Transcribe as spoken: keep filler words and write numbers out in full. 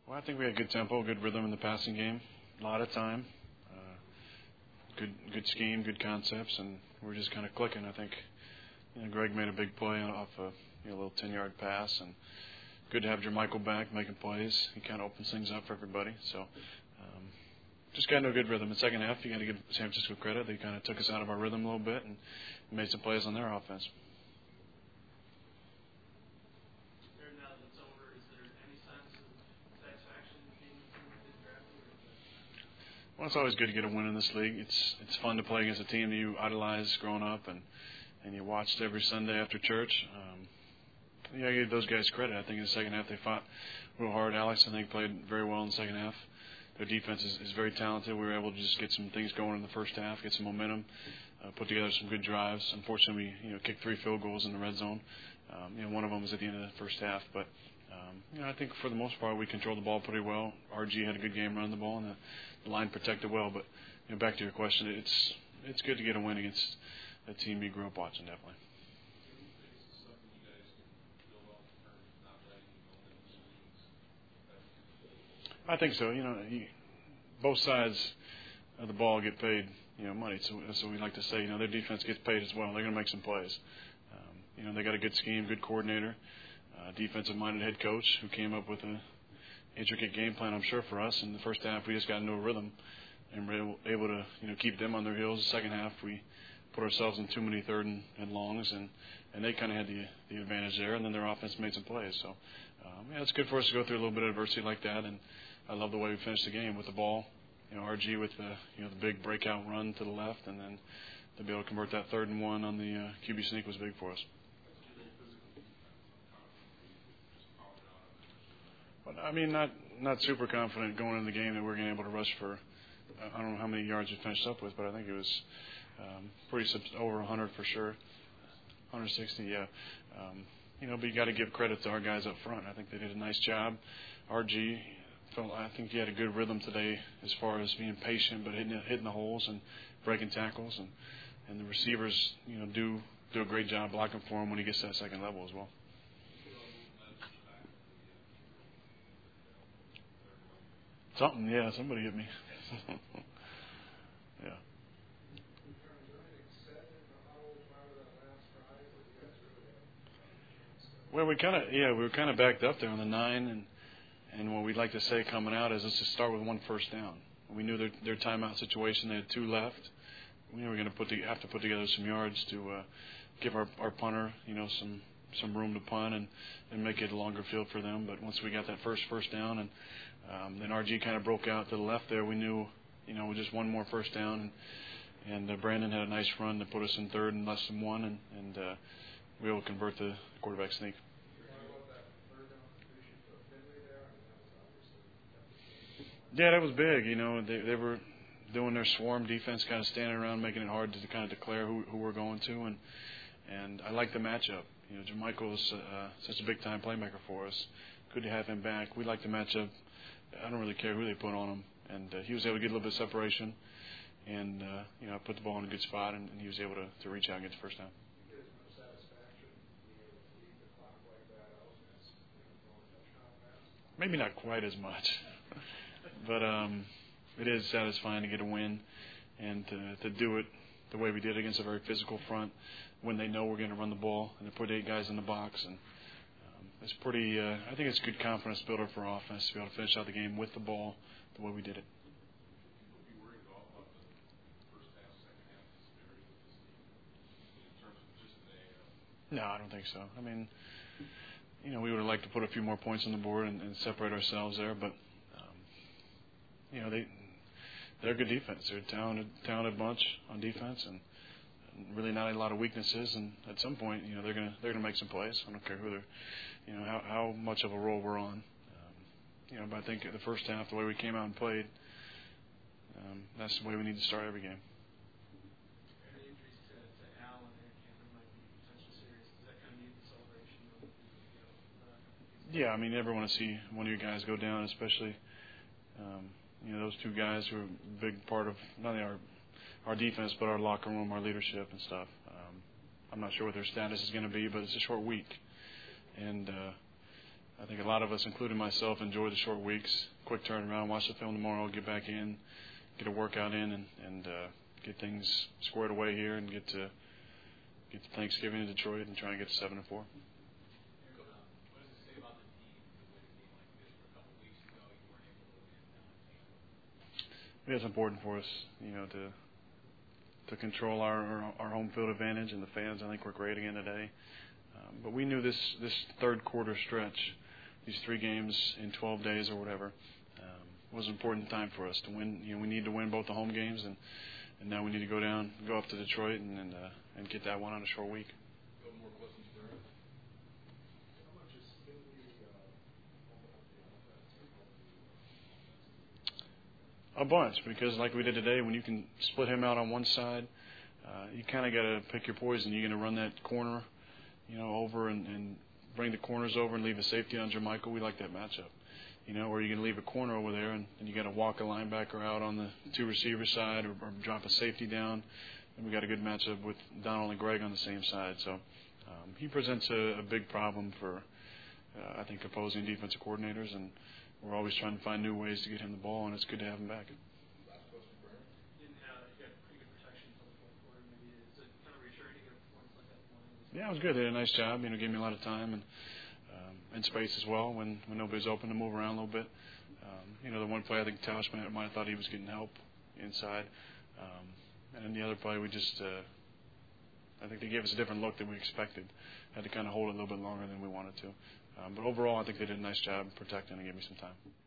Well, I think we had good tempo, good rhythm in the passing game, a lot of time, uh, good good scheme, good concepts, and we're just kind of clicking. I think you know, Greg made a big play off a you know, little ten-yard pass, and good to have Jermichael back making plays. He kind of opens things up for everybody. So um, just got into a good rhythm. In the second half, you got to give San Francisco credit. They kind of took us out of our rhythm a little bit and made some plays on their offense. Well, it's always good to get a win in this league. It's it's fun to play against a team that you idolized growing up and, and you watched every Sunday after church. Um, yeah, I give those guys credit. I think in the second half they fought real hard. Alex, I think, played very well in the second half. Their defense is, is very talented. We were able to just get some things going in the first half, get some momentum, uh, put together some good drives. Unfortunately, we you know kicked three field goals in the red zone. Um, you know, one of them was at the end of the first half, but um, you know, I think for the most part we controlled the ball pretty well. R G had a good game running the ball, and the, the line protected well. But you know, back to your question, it's it's good to get a win against a team you grew up watching, definitely. I think so. You know, you, both sides of the ball get paid, you know, money. So that's what we like to say. You know, their defense gets paid as well. They're going to make some plays. Um, you know, they got a good scheme, good coordinator, uh, defensive-minded head coach who came up with a intricate game plan, I'm sure, for us. In the first half, we just got into a rhythm and were able, able to, you know, keep them on their heels. The second half, we put ourselves in too many third and, and longs, and, and they kind of had the the advantage there. And then their offense made some plays. So, um, yeah, it's good for us to go through a little bit of adversity like that. And I love the way we finished the game with the ball. You know, R G with the you know the big breakout run to the left, and then to be able to convert that third and one on the uh, Q B sneak was big for us. But I mean, not not super confident going into the game that we're going to be able to rush for. Uh, I don't know how many yards we finished up with, but I think it was um, pretty sub- over one hundred for sure, one sixty. Yeah. Um, you know, but you got to give credit to our guys up front. I think they did a nice job. R G. I think he had a good rhythm today as far as being patient, but hitting, hitting the holes and breaking tackles, and, and the receivers, you know, do do a great job blocking for him when he gets to that second level as well. Something, yeah, somebody hit me. yeah. Well, we kind of, yeah, we were kind of backed up there on the nine, and. And what we'd like to say coming out is let's just start with one first down. We knew their, their timeout situation. They had two left. We knew we were going to put the, have to put together some yards to uh, give our, our punter, you know, some some room to punt and, and make it a longer field for them. But once we got that first first down, and um, then R G kind of broke out to the left there, we knew, you know, just one more first down. And, and uh, Brandon had a nice run to put us in third and less than one, and, and uh, we were able to convert the quarterback sneak. Yeah, that was big. You know, they they were doing their swarm defense, kind of standing around, making it hard to, to kind of declare who who we're going to, and and I like the matchup. You know, Jermichael is uh, such a big time playmaker for us. Good to have him back. We like the matchup. I don't really care who they put on him, and uh, he was able to get a little bit of separation, and uh, you know, put the ball in a good spot, and, and he was able to, to reach out and get the first down. Maybe not quite as much. But um, it is satisfying to get a win and to, to do it the way we did against a very physical front when they know we're going to run the ball and to put eight guys in the box. And um, it's pretty, uh, I think it's a good confidence builder for offense to be able to finish out the game with the ball the way we did it. No, I don't think so. I mean, you know, we would have liked to put a few more points on the board and, and separate ourselves there, but you know, they, they're a good defense. They're a talented, talented bunch on defense, and, and really not a lot of weaknesses. And at some point, you know, they're gonna they're gonna make some plays. I don't care who they're, you know, how how much of a role we're on. Um, you know, but I think the first half, the way we came out and played, um, that's the way we need to start every game. Yeah, I mean, you never want to see one of your guys go down, especially. Um, You know, those two guys who are a big part of not only our our defense, but our locker room, our leadership and stuff. Um, I'm not sure what their status is going to be, but it's a short week. And, uh, I think a lot of us, including myself, enjoy the short weeks. Quick turnaround, watch the film tomorrow, get back in, get a workout in, and, and uh, get things squared away here, and get to get to Thanksgiving in Detroit, and try and get to seven and four. Yeah, it's important for us, you know, to to control our, our our home field advantage, and the fans, I think, were great again today. Um, but we knew this this third quarter stretch, these three games in twelve days or whatever, um, was an important time for us to win. You know, we need to win both the home games, and, and now we need to go down, go up to Detroit, and and, uh, and get that one on a short week. A bunch, because like we did today, when you can split him out on one side, uh, you kind of got to pick your poison. You're going to run that corner, you know, over and, and bring the corners over and leave a safety on Jermichael. We like that matchup, you know, or you're going to leave a corner over there and, and you got to walk a linebacker out on the two receiver side, or, or drop a safety down. And we got a good matchup with Donald and Greg on the same side. So um, he presents a, a big problem for, uh, I think, opposing defensive coordinators, and we're always trying to find new ways to get him the ball, and it's good to have him back. Yeah, it was good. They did a nice job. You know, gave me a lot of time and um, and space as well when, when nobody's open to move around a little bit. Um, you know, the one play I think Tausch might might have thought he was getting help inside, um, and then the other play we just uh, I think they gave us a different look than we expected. Had to kind of hold it a little bit longer than we wanted to. Um, but overall, I think they did a nice job protecting and gave me some time.